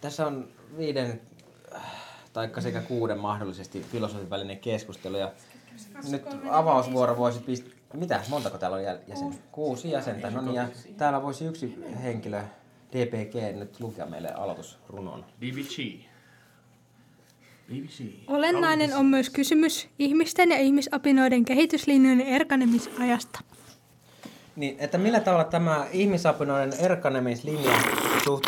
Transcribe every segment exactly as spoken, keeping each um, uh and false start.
tässä on viiden, taikka sekä kuuden mahdollisesti filosofin välinen keskustelu. Ja nyt avausvuoro voisi pistää... Mitä? Montako täällä on jäsen? Kuusi jäsentä. No niin, ja täällä voisi yksi henkilö, D P G, nyt lukea meille aloitusrunon. B B G. B B C. Olennainen on myös kysymys ihmisten ja ihmisapinoiden kehityslinjojen erkanemisajasta. Niin, että millä tavalla tämä ihmisapinoiden erkanemislinja suht...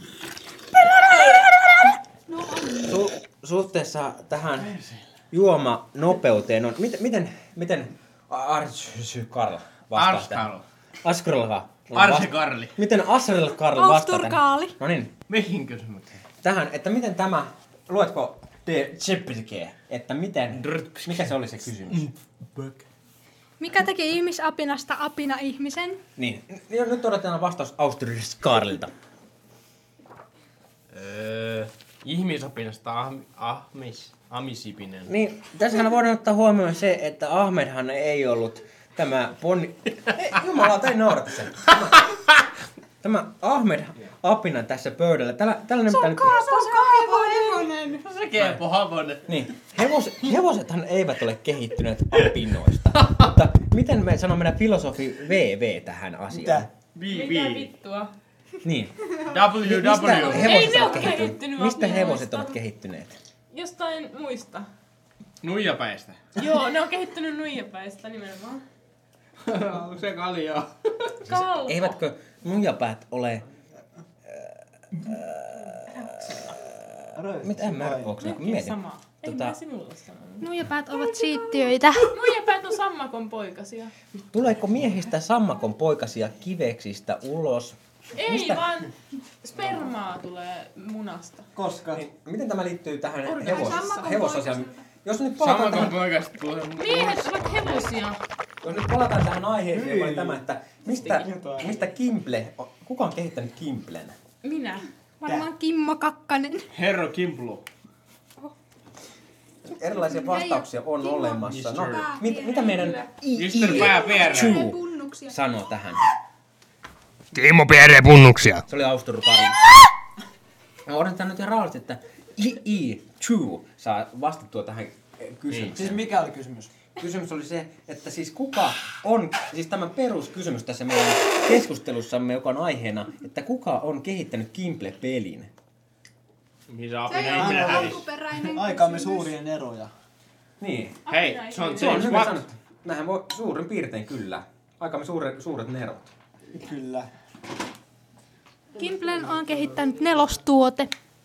Su- suhteessa tähän juomanopeuteen on... Miten... Miten... miten Ars- Karl vastaa Arskarl. Askrelva. Arse Karli. Miten Asrel Karl vastaa Austurkaali. tähän? No niin. Mihin kysymykseen? Tähän, että miten tämä... Luetko de Chepelke, että miten... Mikä se oli se kysymys? Mikä teki ihmisapinasta apina ihmisen? Niin. Nyt odotetaan vastaus Austurkaali Karlilta. Öö, ihmisopinasta ah, ahmis, amisipinen. Niin, tässähän voidaan ottaa huomioon se, että Ahmedhan ei ollut tämä ponni... Ei, jumalauta, ei naurata sen. Tämä, tämä Ahmed apina tässä pöydällä. Tällä, tällainen, Se on kaahevonen! Se kepo havonen. Niin, hevos, hevosethan eivät ole kehittyneet apinoista. Mutta miten me sanoo meidän filosofi V V tähän asiaan? Mitä? Mitä vittua? Niin. W Mistä W. hevoset Ei ne ovat oo kehittyneet? kehittynyt Mistä apinoista. hevoset ovat kehittyneet? Jostain muista. Nuijapäistä. Joo, ne on kehittynyt nuijapäistä nimenomaan. Onko se kaljaa? Kalpa. Eivätkö nuijapäät ole... Mitä en mä onko se? Nekin Mietin. sama. En Tota- mä sinulle sanonut. Nuijapäät ovat siittiöitä. Nuijapäät on sammakon poikasia. Tuleeko miehistä sammakon poikasia kiveksistä ulos? Ei Mistä- vaan spermaa tulee munasta. Koska? Niin, miten tämä liittyy tähän Organismissa. hevos, Sammakon hevosasiaan? Jos nyt palataan Samakon tähän, poikasta tulee. Miehet ovat hevosia. jos nyt palataan tähän aiheeseen, joka oli Hyi. tämä, että mistä, Jotain. mistä Kimple, kuka on kehittänyt Kimplen? Minä. Varmaan Kimmo Kakkanen. Herro Kimplu. Erilaisia vastauksia on olemassa. No, mister mit, mitä meidän I mister I Pääperä. Chu Punnuksia. sanoo tähän? Kimmo Pierre punnuksia. Se oli Austur Karli. Mä odotan nyt ihan rauhallisesti, että I I Chu saa vastattua tähän kysymykseen. Siis mikä oli kysymys? Kysymys oli se, että siis kuka on, siis tämä peruskysymys tässä meidän keskustelussamme, joka on aiheena, että kuka on kehittänyt Kimple-pelin? Missä Se ei apina ihminen ole hävisi? alkuperäinen Aikaamme kysymys. suurien eroja. Niin, Hei, se on se on James hyvin Watt. sanottu. Nähän voi suurin piirtein kyllä. Aikamme suure, suuret nerot. Kyllä. Kimplen on kehittänyt nelostuote.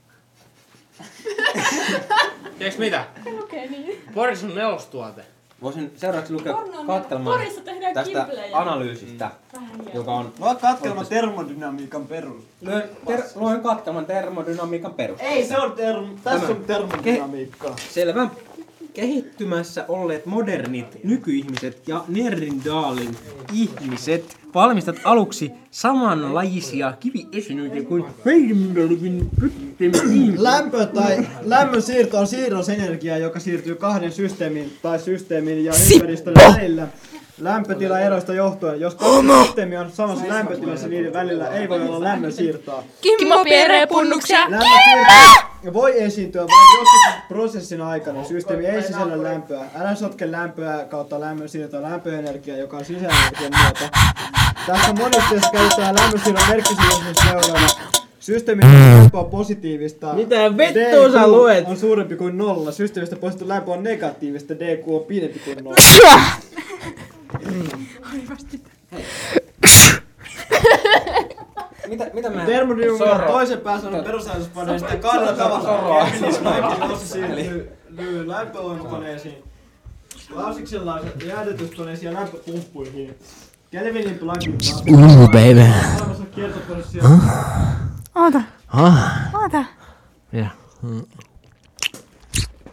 Tiedätkö mitä? Lukee niin. Boris on nelostuote. Voisin seuraavaksi lukea Pornon- katkelman Porissa tehdään tästä kimplejä. analyysistä, joka on... Luo katkelma termodynamiikan perus. Luen, ter, luen katkelman termodynamiikan perus. Ei se on term... Tässä Tämä. on termodynamiikkaa. Selvä. Kehittymässä olleet modernit nykyihmiset ja Nerindalin ihmiset valmistat aluksi samanlaisia kiviesineitä kuin Heidenbergin pyttimen. Lämpö tai lämmön siirto on siirrosenergia, joka siirtyy kahden systeemin tai systeemin ja ympäristön välillä. Lämpötilaeroista johtuen, jos kaksi systeemiä on samassa lämpötilassa, niiden välillä ei voi olla lämmön siirtoa. Kimmo Pierre punnuksia. Lämmön siirto voi esiintyä vain joskus prosessin aikana. Systeemi ei sisällä lämpöä. Älä sotke lämpöä kautta lämmön siirtoa lämpöenergiaa, joka on sisäenergian muoto. Tässä monitteessa käytetään lämmön siirron merkkisyyden seuraava. Systeemin lämpö on positiivista. Mitä vittua sä luet? on suurempi kuin nolla. Systeemistä poistettu lämpö on negatiivista. D Q on pienempi kuin nolla. Mitä, mitä mä... Termodynamiikan Sorro. toisen päässä on perusajatuskoneesta kahdella tavalla. Keminismi nousi siirtyy lämpövoimakoneisiin, lausiksella jäähdytyskoneisiin ja lämpöpumppuihin. Kelvinin plugin Ooh, baby. olemassa kiertoprosessia. Oota, Ah, oota. yeah.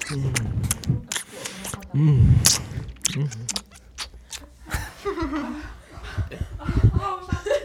Mm. Mm.